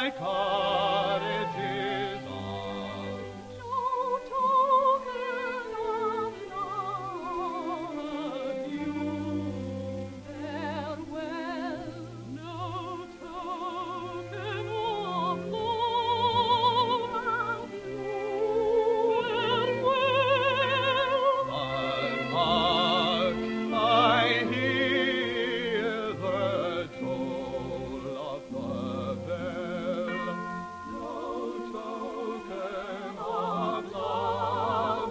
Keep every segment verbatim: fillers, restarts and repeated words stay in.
my courage is all. No token of love, you farewell. No token of love, you farewell. But hark, I hear the toll of the bell. No token of love,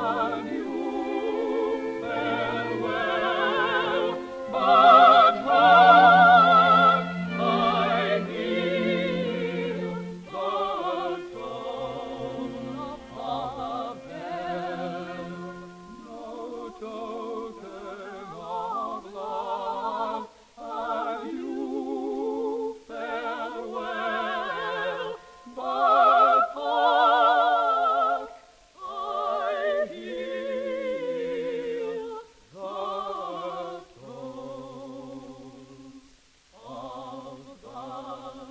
adieu, farewell. But hark, I hear the toll of the bell. No token of love, adieu, farewell. But hark, I hear the toll of the bell.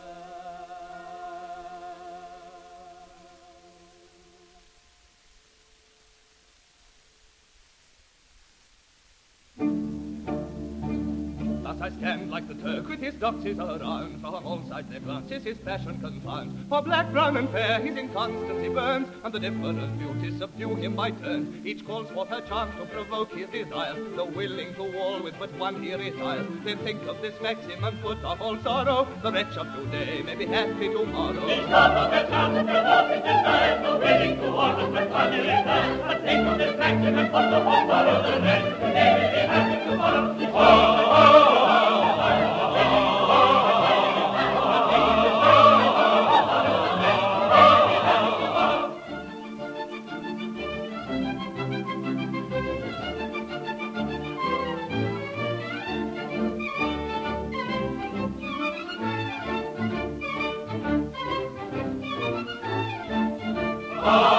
Thus I stand like the Turk with his doxes around. From all sides their glances his passion confounds. For black, brown, and fair his inconstancy burns, and the different beauties subdue him by turns. Each calls forth her charms to provoke his desire. Though willing to war with but one he retires. Then think of this maxim and put off all sorrow. The wretch of today may be happy tomorrow. Each calls forth her charms to provoke his desire. Though willing to war with but one he retires. But think of this maxim and put off all sorrow. The wretch of today may be happy tomorrow. Oh, oh, oh. Oh